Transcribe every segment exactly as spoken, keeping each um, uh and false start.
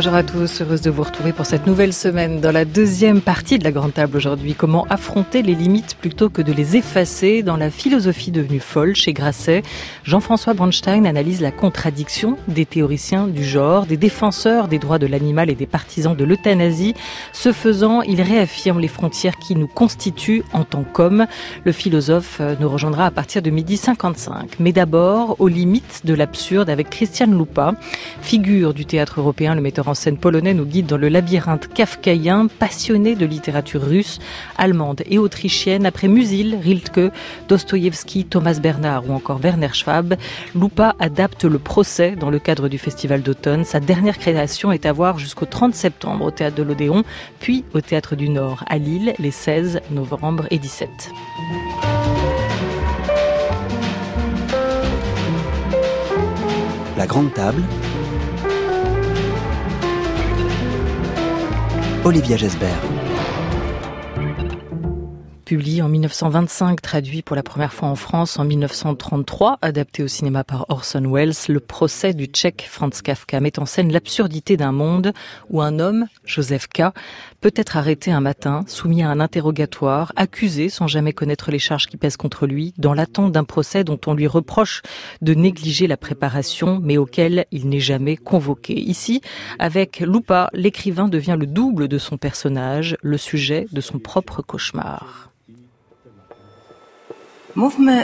Bonjour à tous, heureuse de vous retrouver pour cette nouvelle semaine dans la deuxième partie de la Grande Table aujourd'hui. Comment affronter les limites plutôt que de les effacer dans la philosophie devenue folle chez Grasset. Jean-François Bronstein analyse la contradiction des théoriciens du genre, des défenseurs des droits de l'animal et des partisans de l'euthanasie. Ce faisant, il réaffirme les frontières qui nous constituent en tant qu'hommes. Le philosophe nous rejoindra à partir de midi cinquante-cinq. Mais d'abord, aux limites de l'absurde avec Krystian Lupa, figure du théâtre européen. Le metteur en scène polonais nous guide dans le labyrinthe kafkaïen, passionné de littérature russe, allemande et autrichienne. Après Musil, Rilke, Dostoïevski, Thomas Bernhard ou encore Werner Schwab, Lupa adapte Le Procès dans le cadre du Festival d'automne. Sa dernière création est à voir jusqu'au trente septembre au Théâtre de l'Odéon, puis au Théâtre du Nord à Lille les seize novembre et dix-sept. La Grande Table, Olivia Gesbert. Publié en mille neuf cent vingt-cinq, traduit pour la première fois en France en mille neuf cent trente-trois, adapté au cinéma par Orson Welles, Le Procès du Tchèque Franz Kafka met en scène l'absurdité d'un monde où un homme, Joseph K., peut être arrêté un matin, soumis à un interrogatoire, accusé sans jamais connaître les charges qui pèsent contre lui, dans l'attente d'un procès dont on lui reproche de négliger la préparation, mais auquel il n'est jamais convoqué. Ici, avec Lupa, l'écrivain devient le double de son personnage, le sujet de son propre cauchemar. Mówmy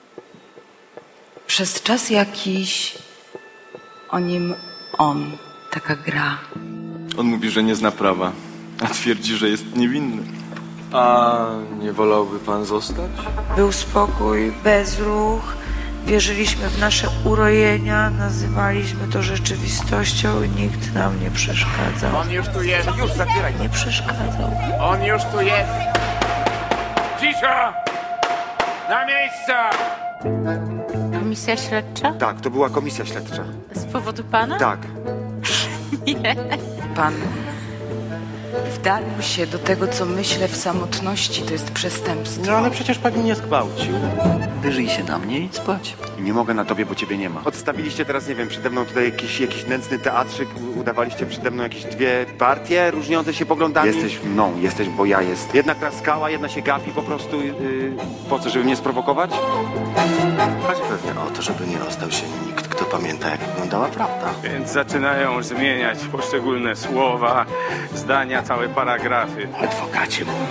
przez czas jakiś o nim on, taka gra. On mówi, że nie zna prawa, a twierdzi, że jest niewinny. A nie wolałby pan zostać? Był spokój, bezruch, wierzyliśmy w nasze urojenia, nazywaliśmy to rzeczywistością i nikt nam nie przeszkadzał. On już tu jest, już zabieraj. Nie przeszkadzał. On już tu jest. Cisza! Na miejsca! Komisja śledcza? Tak, to była komisja śledcza. Z powodu pana? Tak. Nie. Pan wdalił się do tego, co myślę w samotności. To jest przestępstwo. No ale przecież pani mnie zgwałcił. Wyżyj się na mnie i spać. Nie mogę na tobie, bo ciebie nie ma. Odstawiliście teraz, nie wiem, przede mną tutaj jakiś, jakiś nędzny teatrzyk, udawaliście przede mną jakieś dwie partie różniące się poglądami. Jesteś mną, jesteś, bo ja jest. Jedna klaskała, jedna się gapi po prostu. Yy, po co, żeby mnie sprowokować? Chodzi pewnie o to, żeby nie ostał się nikt, kto pamięta, jak wyglądała prawda. Więc zaczynają zmieniać poszczególne słowa, zdania, całe paragrafy. Adwokacie mój.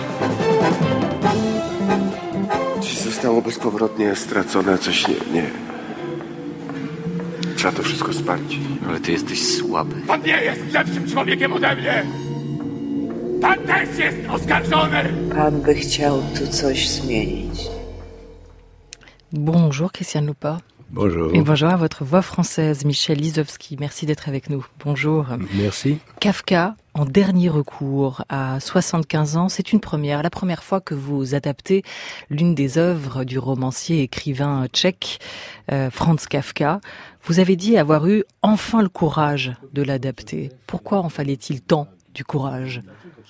Dziś zostało bezpowrotnie stracone coś, nie, nie. Trzeba to wszystko spalić. Ale ty jesteś słaby. Pan nie jest lepszym człowiekiem ode mnie! Pan też jest oskarżony! Pan by chciał tu coś zmienić. Bonjour Krystian Lupa. Bonjour. Et bonjour à votre voix française, Michel Lisowski. Merci d'être avec nous. Bonjour. Merci. Kafka, en dernier recours, à soixante-quinze ans, c'est une première. La première fois que vous adaptez l'une des œuvres du romancier écrivain tchèque, euh, Franz Kafka. Vous avez dit avoir eu enfin le courage de l'adapter. Pourquoi en fallait-il tant du courage?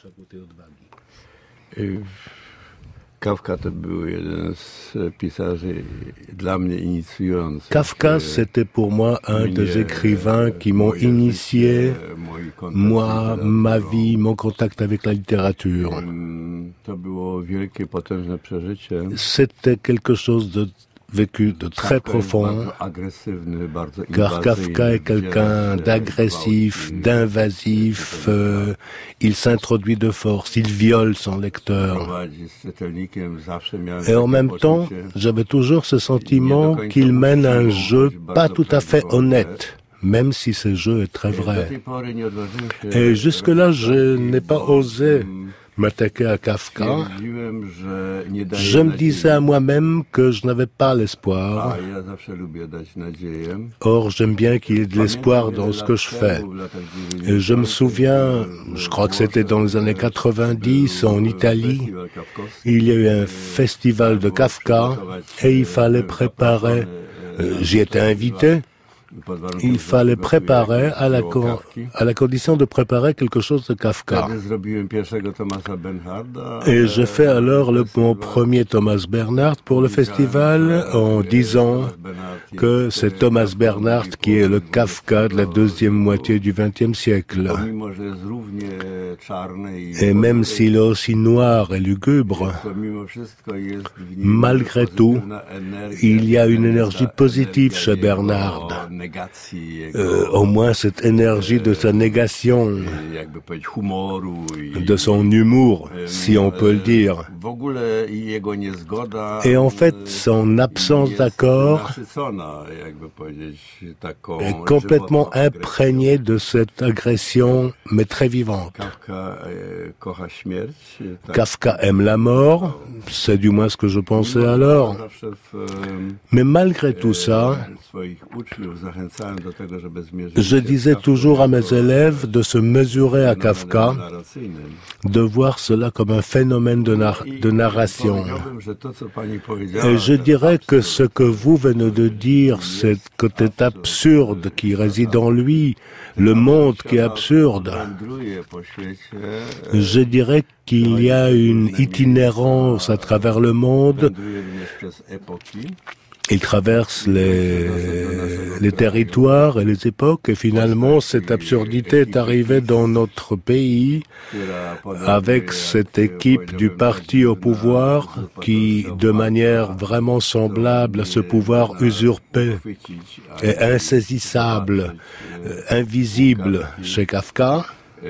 Et... Kafka to był jeden z pisarzy dla mnie inicjujących. Kafka, c'était pour moi un des écrivains qui m'ont initié, moi, ma vie, mon contact avec la littérature. To było wielkie, potężne przeżycie. C'était quelque chose de vécu de très profond, car Kafka est quelqu'un d'agressif, d'invasif, euh, il s'introduit de force, il viole son lecteur. Et en même temps, j'avais toujours ce sentiment qu'il mène un jeu pas tout à fait honnête, même si ce jeu est très vrai. Et jusque-là, je n'ai pas osé m'attaquer à Kafka. Je me disais à moi-même que je n'avais pas l'espoir. Or, j'aime bien qu'il y ait de l'espoir dans ce que je fais. Et je me souviens, je crois que c'était dans les années quatre-vingt-dix, en Italie, il y a eu un festival de Kafka et il fallait préparer, euh, j'y étais invité, il fallait préparer à la, à la condition de préparer quelque chose de Kafka. Et j'ai fait alors le, mon premier Thomas Bernhard pour le festival en disant que c'est Thomas Bernhard qui est le Kafka de la deuxième moitié du vingtième siècle. Et même s'il est aussi noir et lugubre, malgré tout, il y a une énergie positive chez Bernhard. Euh, au moins cette énergie de sa négation, de son humour, si on peut le dire. Et en fait, son absence d'accord est complètement imprégnée de cette agression, mais très vivante. Kafka aime la mort, c'est du moins ce que je pensais alors. Mais malgré tout ça, je disais toujours à mes élèves de se mesurer à Kafka, de voir cela comme un phénomène de, nar- de narration. Et je dirais que ce que vous venez de dire, c'est côté absurde qui réside en lui, le monde qui est absurde. Je dirais qu'il y a une itinérance à travers le monde. Il traverse les, les territoires et les époques et finalement cette absurdité est arrivée dans notre pays avec cette équipe du parti au pouvoir qui, de manière vraiment semblable à ce pouvoir usurpé et insaisissable, invisible chez Kafka,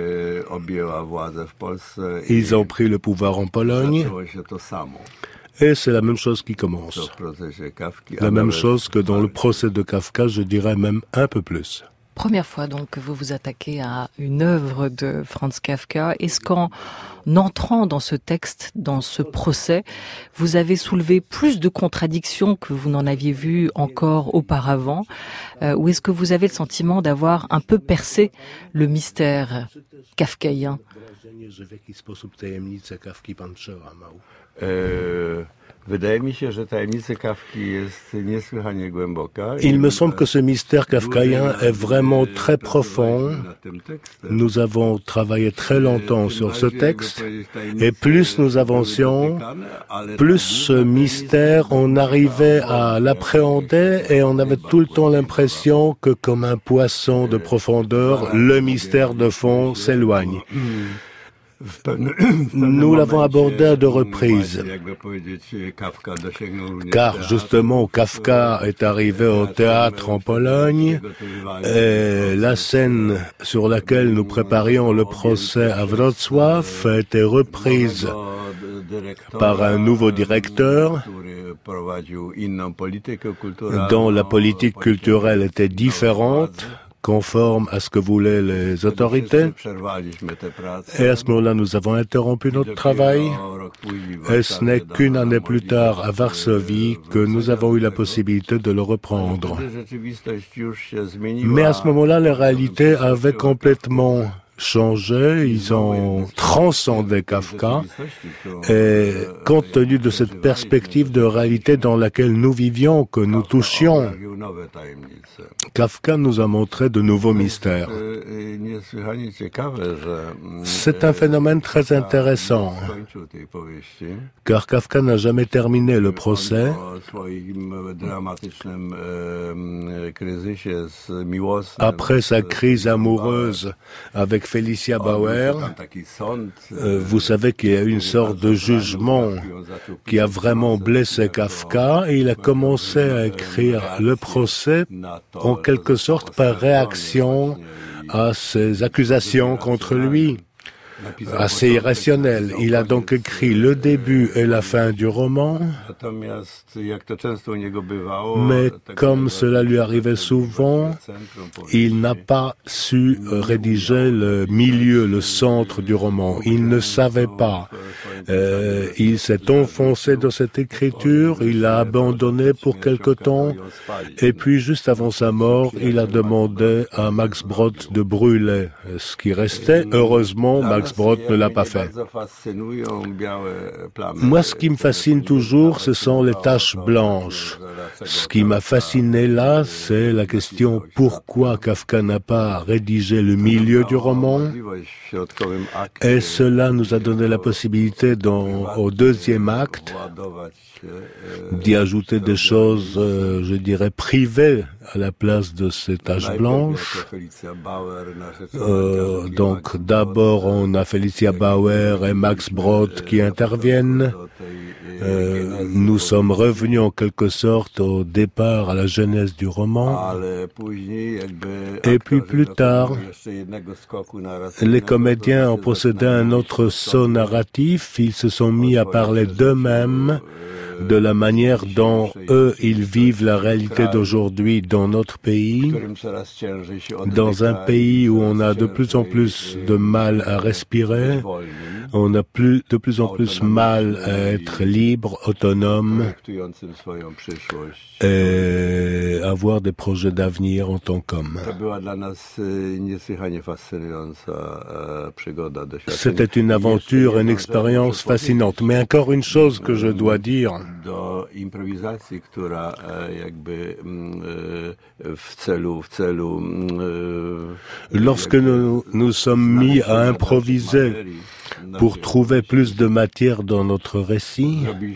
ils ont pris le pouvoir en Pologne. Et c'est la même chose qui commence. La même chose que dans le procès de Kafka, je dirais même un peu plus. Première fois donc que vous vous attaquez à une œuvre de Franz Kafka. Est-ce qu'en entrant dans ce texte, dans ce procès, vous avez soulevé plus de contradictions que vous n'en aviez vu encore auparavant, euh, ou est-ce que vous avez le sentiment d'avoir un peu percé le mystère kafkaïen? Euh, Il me semble que ce mystère kafkaïen est vraiment très profond. Nous avons travaillé très longtemps sur ce texte et plus nous avancions, plus ce mystère, on arrivait à l'appréhender et on avait tout le temps l'impression que comme un poisson de profondeur, le mystère de fond s'éloigne. Nous l'avons abordé à deux reprises, car justement Kafka est arrivé au théâtre en Pologne et la scène sur laquelle nous préparions le procès à Wrocław a été reprise par un nouveau directeur dont la politique culturelle était différente, conforme à ce que voulaient les autorités. Et à ce moment-là, nous avons interrompu notre travail. Et ce n'est qu'une année plus tard, à Varsovie, que nous avons eu la possibilité de le reprendre. Mais à ce moment-là, les réalités avaient complètement changé, ils ont transcendé Kafka et compte tenu de cette perspective de réalité dans laquelle nous vivions, que nous touchions, Kafka nous a montré de nouveaux mystères. C'est un phénomène très intéressant, car Kafka n'a jamais terminé le procès. Après sa crise amoureuse avec Felicia Bauer, euh, vous savez qu'il y a eu une sorte de jugement qui a vraiment blessé Kafka et il a commencé à écrire le procès en quelque sorte par réaction à ces accusations contre lui, assez irrationnelles. Il a donc écrit le début et la fin du roman, mais comme cela lui arrivait souvent, il n'a pas su rédiger le milieu, le centre du roman. Il ne savait pas Euh, il s'est enfoncé dans cette écriture, il l'a abandonné pour quelque temps, et puis juste avant sa mort, il a demandé à Max Brod de brûler ce qui restait. Heureusement, Max Brod ne l'a pas fait. Moi, ce qui me fascine toujours, ce sont les taches blanches. Ce qui m'a fasciné là, c'est la question pourquoi Kafka n'a pas rédigé le milieu du roman. Et cela nous a donné la possibilité, dans, au deuxième acte, d'y ajouter des choses, euh, je dirais, privées à la place de ces taches blanches. Euh, donc d'abord, on a Felicia Bauer et Max Brod qui interviennent. Euh, nous sommes revenus en quelque sorte au départ, à la genèse du roman. Et puis plus tard, les comédiens ont procédé à un autre saut narratif. Ils se sont mis à parler d'eux-mêmes, de la manière dont eux, ils vivent la réalité d'aujourd'hui dans notre pays, dans un pays où on a de plus en plus de mal à respirer, on a plus, de plus en plus mal à être libre, autonome, et avoir des projets d'avenir en tant qu'homme. C'était une aventure, une expérience fascinante. Mais encore une chose que je dois dire, lorsque nous nous sommes mis à improviser pour trouver plus de matière dans notre récit,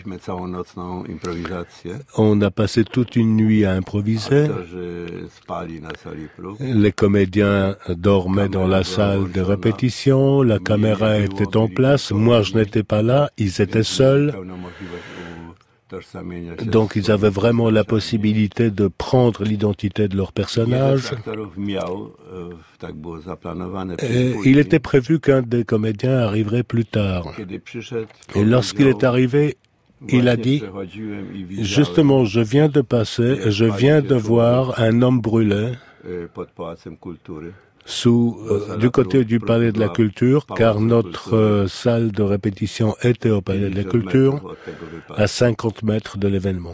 on a passé toute une nuit à improviser. Les comédiens dormaient dans la salle de répétition, la caméra était en place, moi je n'étais pas là, ils étaient seuls. Donc ils avaient vraiment la possibilité de prendre l'identité de leur personnage. Et il était prévu qu'un des comédiens arriverait plus tard. Et lorsqu'il est arrivé, il a dit, justement, je viens de passer, je viens de voir un homme brûlé sous, euh, du côté du Palais de la Culture, car notre euh, salle de répétition était au Palais de la Culture, à cinquante mètres de l'événement.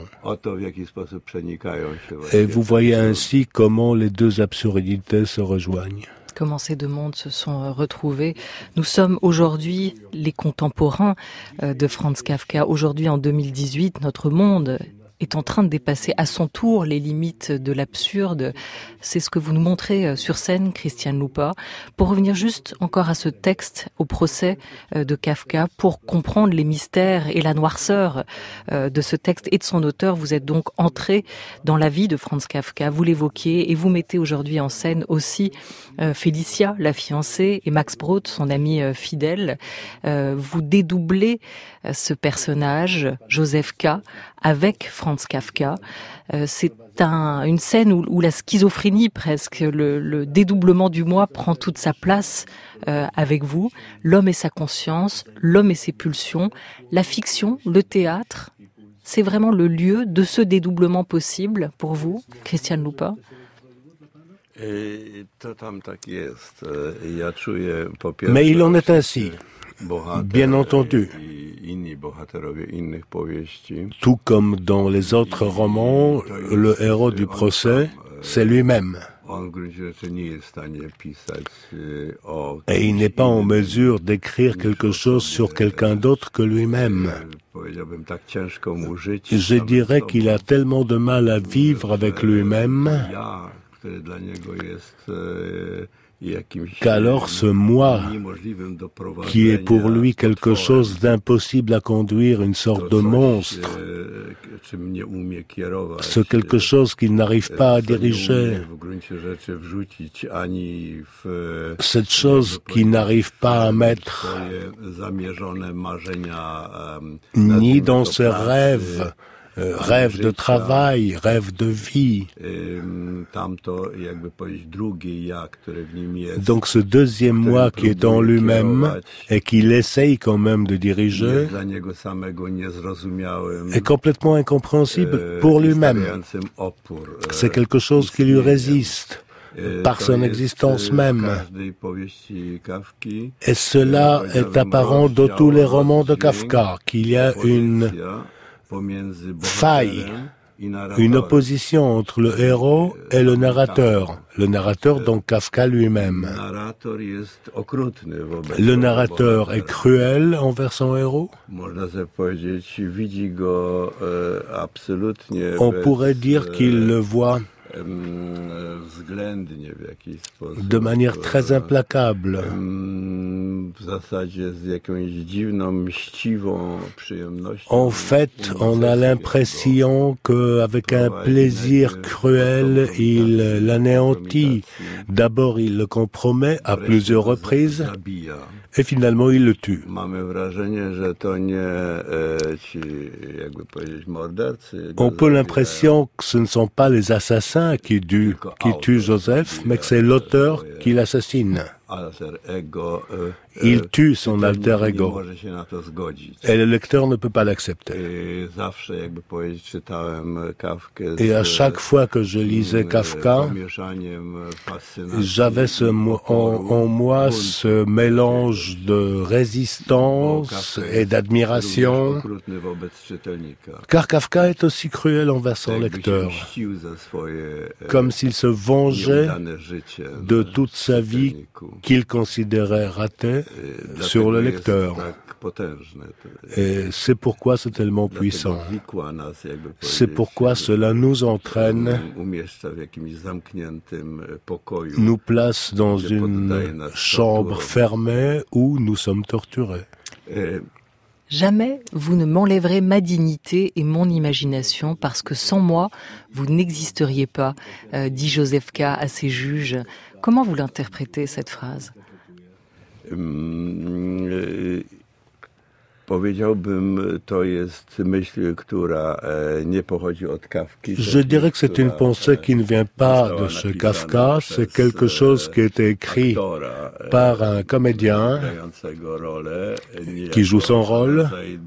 Et vous voyez ainsi comment les deux absurdités se rejoignent. Comment ces deux mondes se sont retrouvés. Nous sommes aujourd'hui les contemporains de Franz Kafka. Aujourd'hui, en deux mille dix-huit, notre monde est en train de dépasser à son tour les limites de l'absurde. C'est ce que vous nous montrez sur scène, Christiane Lupa. Pour revenir juste encore à ce texte, au procès de Kafka, pour comprendre les mystères et la noirceur de ce texte et de son auteur, vous êtes donc entré dans la vie de Franz Kafka, vous l'évoquiez, et vous mettez aujourd'hui en scène aussi Félicia, la fiancée, et Max Brod, son ami fidèle. Vous dédoublez ce personnage, Joseph K., avec Franz Kafka. Euh, c'est un, une scène où, où la schizophrénie presque, le, le dédoublement du moi prend toute sa place euh, avec vous. L'homme et sa conscience, l'homme et ses pulsions, la fiction, le théâtre, c'est vraiment le lieu de ce dédoublement possible pour vous, Christiane Lupa? Mais il en est ainsi. Bien entendu. Tout comme dans les autres romans, le héros du procès, c'est lui-même. Et il n'est pas en mesure d'écrire quelque chose sur quelqu'un d'autre que lui-même. Je dirais qu'il a tellement de mal à vivre avec lui-même qu'alors ce moi, qui est pour lui quelque chose d'impossible à conduire, une sorte de monstre, ce quelque chose qu'il n'arrive pas à diriger, cette chose qu'il n'arrive pas à mettre ni dans ses rêves, Euh, rêve de travail, rêve de vie. Donc ce deuxième moi qui est en lui-même et qu'il essaye quand même de diriger est complètement incompréhensible pour lui-même. C'est quelque chose qui lui résiste. par son existence même. Et cela est apparent dans tous les romans de Kafka, qu'il y a une faille, une opposition entre le héros et le narrateur. Le narrateur, donc Kafka lui-même. Le narrateur est cruel envers son héros. On pourrait dire qu'il le voit de manière très implacable. En fait, on a l'impression qu'avec un plaisir cruel, il l'anéantit. D'abord, il le compromet à plusieurs reprises, et finalement, il le tue. On peut l'impression que ce ne sont pas les assassins qui tuent, qui tuent Joseph, mais que c'est l'auteur qui l'assassine. Il tue son alter ego. Et le lecteur ne peut pas l'accepter. Et à chaque fois que je lisais Kafka, j'avais ce, en, en moi ce mélange de résistance et d'admiration, car Kafka est aussi cruel envers son lecteur, comme s'il se vengeait de toute sa vie qu'il considérait ratée sur le lecteur. Et c'est pourquoi c'est tellement puissant. C'est pourquoi cela nous entraîne, nous place dans une chambre fermée où nous sommes torturés. Jamais vous ne m'enlèverez ma dignité et mon imagination parce que sans moi, vous n'existeriez pas, euh, dit Joseph K. à ses juges. Comment vous l'interprétez, cette phrase ? Je dirais que c'est une pensée qui ne vient pas de chez Kafka, c'est quelque chose qui a été écrit par un comédien qui joue son rôle.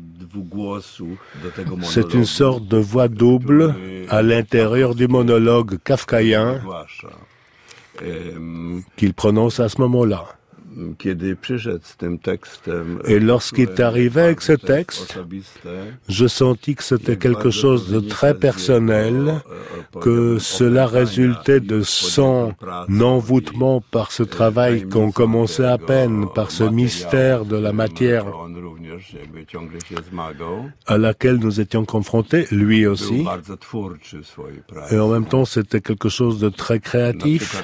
C'est une sorte de voix double à l'intérieur du monologue kafkaïen qu'il prononce à ce moment-là. Et lorsqu'il est arrivé avec ce texte, je sentis que c'était quelque chose de très personnel, que cela résultait de son envoûtement par ce travail qu'on commençait à peine, par ce mystère de la matière à laquelle nous étions confrontés, lui aussi. Et en même temps, c'était quelque chose de très créatif.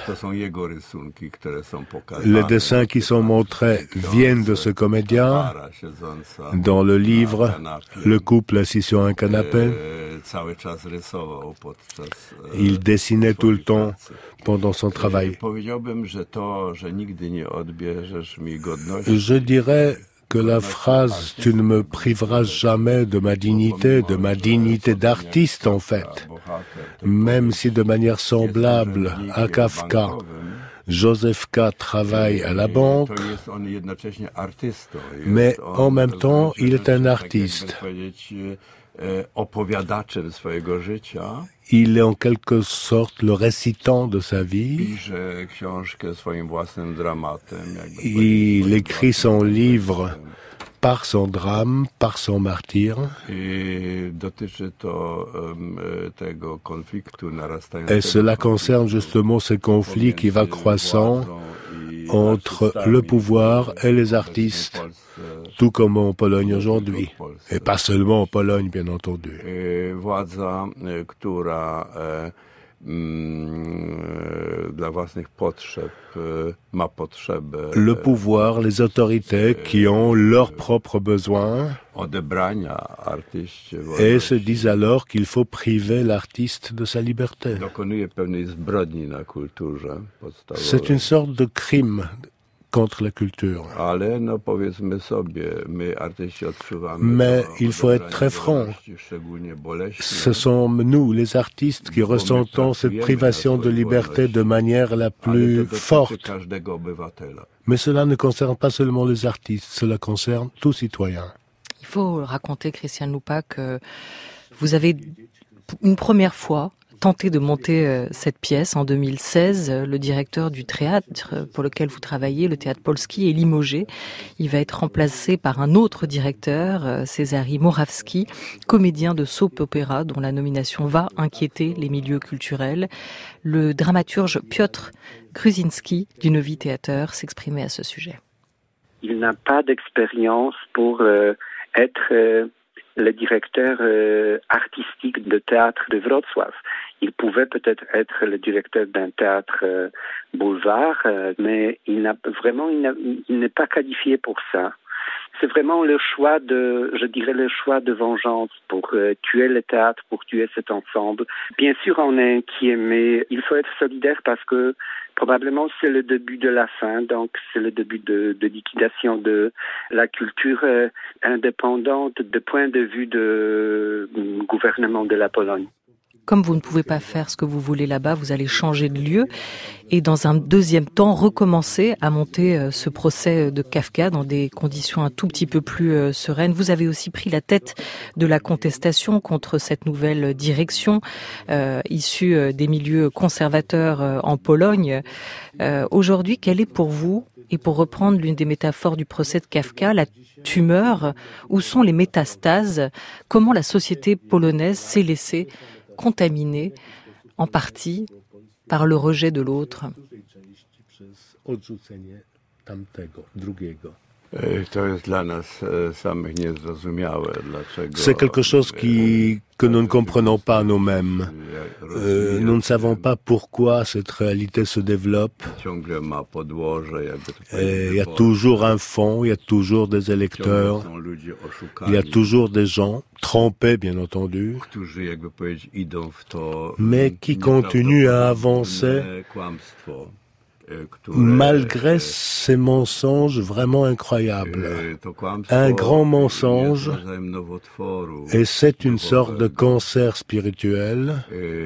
Les dessins qui sont montrés viennent de ce comédien. Dans le livre, le couple assis sur un canapé, il dessinait tout le temps pendant son travail. Je dirais que la phrase « tu ne me priveras jamais de ma dignité », de ma dignité d'artiste en fait, même si de manière semblable à Kafka, Joseph K. travaille à la banque, mais en même temps, il est un artiste. Il est en quelque sorte le récitant de sa vie. Il écrit son livre par son drame, par son martyr. Et cela concerne justement ce conflit qui va croissant entre le pouvoir et les artistes, tout comme en Pologne aujourd'hui. Et pas seulement en Pologne, bien entendu. Le pouvoir, les autorités qui ont leurs propres besoins et se disent alors qu'il faut priver l'artiste de sa liberté. C'est une sorte de crime contre la culture. Mais il faut être très franc. Ce sont nous, les artistes, qui ressentons cette privation de liberté de manière la plus forte. Mais cela ne concerne pas seulement les artistes, cela concerne tout citoyen. Il faut raconter, Christian Lupa, que vous avez une première fois tenté de monter euh, cette pièce en deux mille seize. Le directeur du théâtre pour lequel vous travaillez, le théâtre Polski, est limogé. Il va être remplacé par un autre directeur, euh, Cezary Morawski, comédien de soap opéra dont la nomination va inquiéter les milieux culturels. Le dramaturge Piotr Gruzinski du Novi Theater s'exprimait à ce sujet. Il n'a pas d'expérience pour euh, être euh, le directeur euh, artistique de théâtre de Wrocław. Il pouvait peut-être être le directeur d'un théâtre euh, boulevard, euh, mais il n'a vraiment, il, n'a, il n'est pas qualifié pour ça. C'est vraiment le choix de, je dirais, le choix de vengeance pour euh, tuer le théâtre, pour tuer cet ensemble. Bien sûr, on est inquiet, mais il faut être solidaire parce que probablement c'est le début de la fin, donc c'est le début de, de liquidation de la culture euh, indépendante de point de vue du euh, gouvernement de la Pologne. Comme vous ne pouvez pas faire ce que vous voulez là-bas, vous allez changer de lieu et dans un deuxième temps recommencer à monter ce procès de Kafka dans des conditions un tout petit peu plus sereines. Vous avez aussi pris la tête de la contestation contre cette nouvelle direction euh, issue des milieux conservateurs en Pologne. Euh, aujourd'hui, quelle est pour vous, et pour reprendre l'une des métaphores du procès de Kafka, la tumeur? Où sont les métastases? Comment la société polonaise s'est laissée contaminée en partie par le rejet de l'autre? C'est quelque chose qui, que nous ne comprenons pas nous-mêmes. Euh, nous ne savons pas pourquoi cette réalité se développe. Et il y a toujours un fond, il y a toujours des électeurs, il y a toujours des gens, trompés bien entendu, mais qui continuent à avancer malgré ces mensonges vraiment incroyables. Un grand mensonge, et c'est une sorte de cancer spirituel.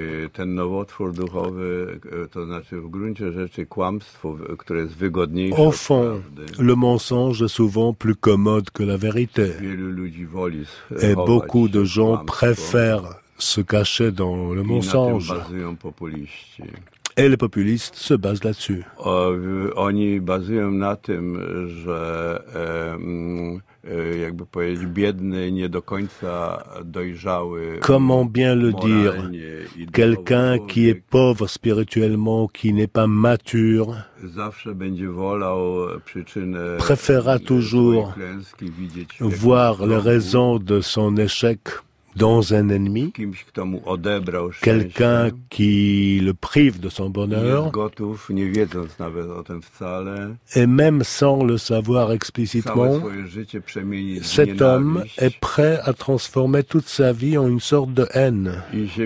Au fond, le mensonge est souvent plus commode que la vérité. Et beaucoup de gens préfèrent se cacher dans le mensonge. Et les populistes se basent là-dessus. Oni bazują na tym, że jakby powiedzieć biedny, nie do końca dojrzały. Comment bien le dire? Quelqu'un qui est pauvre spirituellement, qui n'est pas mature, préférera toujours voir les raisons de son échec dans un ennemi, quelqu'un qui le prive de son bonheur, et même sans le savoir explicitement, cet homme est prêt à transformer toute sa vie en une sorte de haine.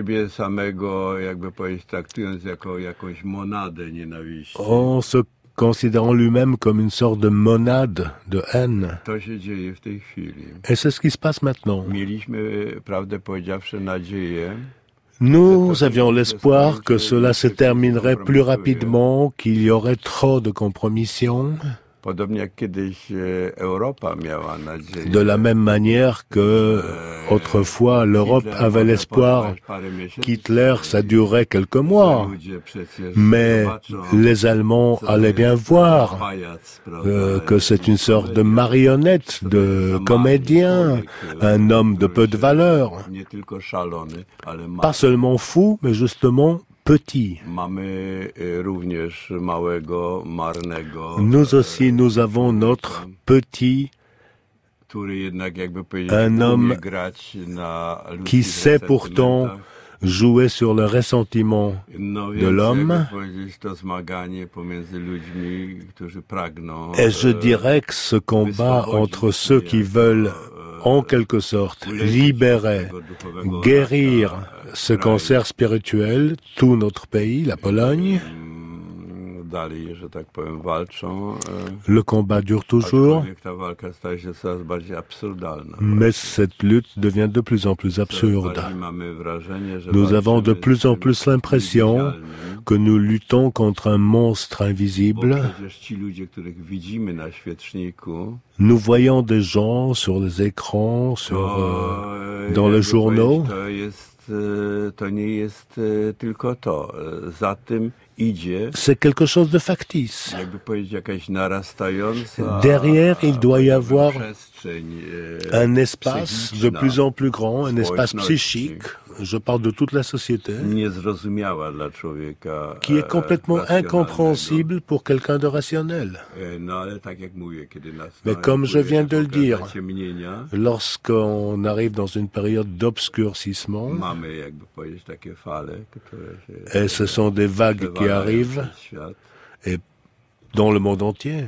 En se considérant lui-même comme une sorte de monade de haine. Et c'est ce qui se passe maintenant. Nous avions l'espoir que cela se terminerait plus rapidement, qu'il y aurait trop de compromissions. De la même manière que, autrefois, l'Europe avait l'espoir qu'Hitler, ça durerait quelques mois. Mais les Allemands allaient bien voir euh, que c'est une sorte de marionnette, de comédien, un homme de peu de valeur. Pas seulement fou, mais justement petit. Nous aussi, nous avons notre petit, un homme qui sait pourtant jouer sur le ressentiment de l'homme. Et je dirais que ce combat entre ceux qui veulent, en quelque sorte, libérer, guérir ce cancer spirituel, tout notre pays, la Pologne, le combat dure toujours, mais cette lutte devient de plus en plus absurde. Nous avons de plus en plus l'impression que nous luttons contre un monstre invisible. Nous voyons des gens sur les écrans, sur, euh, dans les journaux, C'est quelque chose de factice. Derrière, il doit y avoir un espace de plus en plus grand, un espace psychique, je parle de toute la société, qui est complètement incompréhensible pour quelqu'un de rationnel. Mais comme je viens de le dire, lorsqu'on arrive dans une période d'obscurcissement, et ce sont des vagues qui arrivent, et dans le monde entier.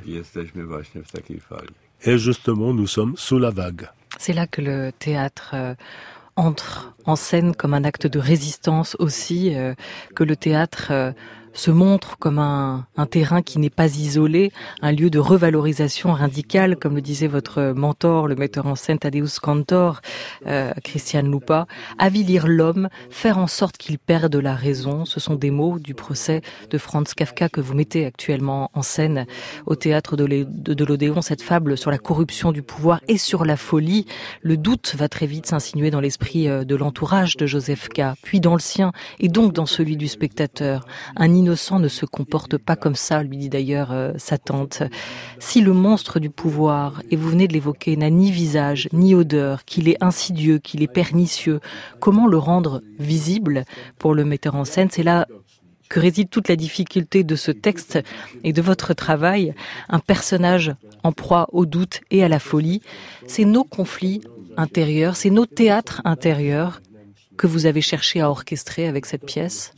Et justement, nous sommes sous la vague. C'est là que le théâtre euh, entre en scène comme un acte de résistance aussi, euh, que le théâtre euh, se montre comme un, un terrain qui n'est pas isolé, un lieu de revalorisation radicale, comme le disait votre mentor, le metteur en scène Tadeusz Kantor, euh, Christian Lupa. Avilir l'homme, faire en sorte qu'il perde la raison, ce sont des mots du procès de Franz Kafka que vous mettez actuellement en scène au théâtre de, de, de l'Odéon, cette fable sur la corruption du pouvoir et sur la folie. Le doute va très vite s'insinuer dans l'esprit de l'entourage de Joseph K., puis dans le sien, et donc dans celui du spectateur. Un innocent ne se comporte pas comme ça, lui dit d'ailleurs euh, sa tante. Si le monstre du pouvoir, et vous venez de l'évoquer, n'a ni visage, ni odeur, qu'il est insidieux, qu'il est pernicieux, comment le rendre visible pour le metteur en scène? C'est là que réside toute la difficulté de ce texte et de votre travail. Un personnage en proie au doute et à la folie. C'est nos conflits intérieurs, c'est nos théâtres intérieurs que vous avez cherché à orchestrer avec cette pièce.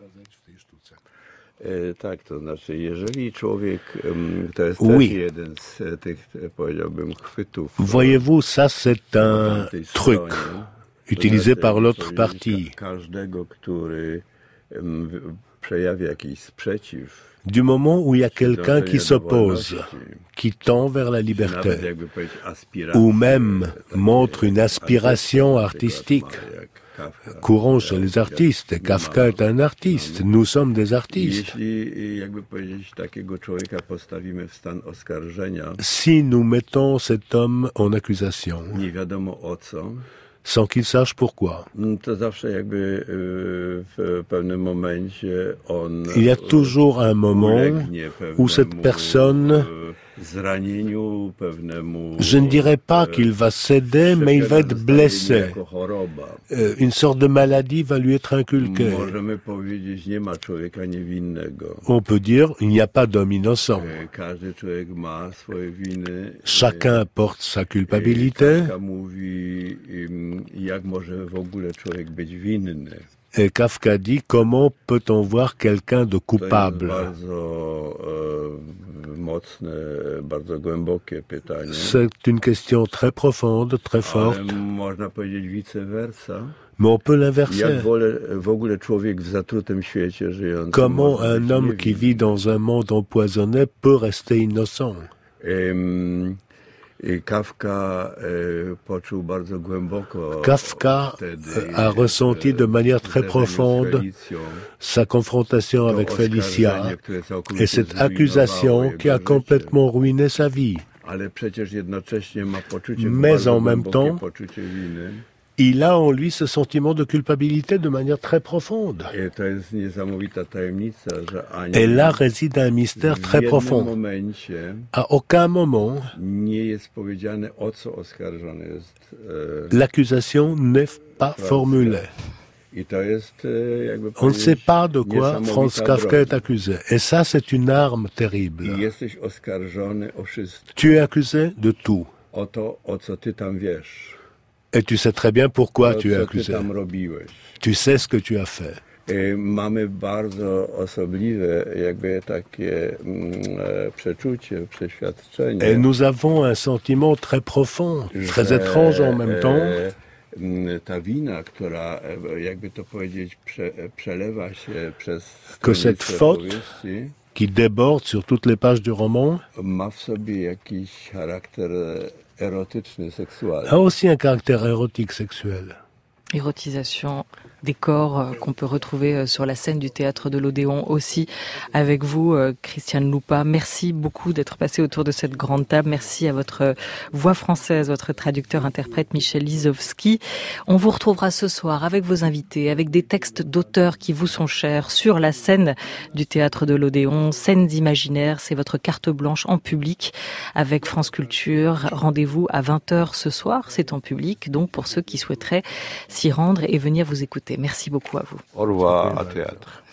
Oui. Voyez-vous, ça c'est un truc utilisé par l'autre partie. Du moment où il y a quelqu'un qui s'oppose, qui tend vers la liberté, ou même montre une aspiration artistique, courant chez les artistes, et Kafka est un artiste, nous sommes des artistes. Si nous mettons cet homme en accusation, sans qu'il sache pourquoi, il y a toujours un moment où cette personne, je ne dirais pas qu'il va céder, mais il va être blessé. Euh, une sorte de maladie va lui être inculquée. On peut dire il n'y a pas d'homme innocent. Chacun porte sa culpabilité. Et Kafka dit, comment peut-on voir quelqu'un de coupable? C'est une question très profonde, très forte. Mais on peut l'inverser. Comment un homme qui vit dans un monde empoisonné peut rester innocent? Kafka a ressenti de manière très profonde sa confrontation avec Felicia et cette accusation qui a complètement ruiné sa vie. Mais en même temps, il a en lui ce sentiment de culpabilité de manière très profonde. Et là réside un mystère très profond. À aucun moment, l'accusation n'est pas formulée. On ne sait pas de quoi Franz Kafka est accusé. Et ça, c'est une arme terrible. Tu es accusé de tout. Et tu sais très bien pourquoi tu es accusé. Tu sais ce que tu as fait. Et nous avons un sentiment très profond, très étrange en même temps, que cette faute qui déborde sur toutes les pages du roman a aussi un caractère érotique sexuel. Érotisation décors qu'on peut retrouver sur la scène du théâtre de l'Odéon aussi avec vous, Christiane Lupa. Merci beaucoup d'être passé autour de cette grande table. Merci à votre voix française, votre traducteur-interprète Michel Lisowski. On vous retrouvera ce soir avec vos invités, avec des textes d'auteurs qui vous sont chers sur la scène du théâtre de l'Odéon. Scènes imaginaires, c'est votre carte blanche en public avec France Culture. Rendez-vous à vingt heures ce soir, c'est en public, donc pour ceux qui souhaiteraient s'y rendre et venir vous écouter. Merci beaucoup à vous. Au revoir, à théâtre.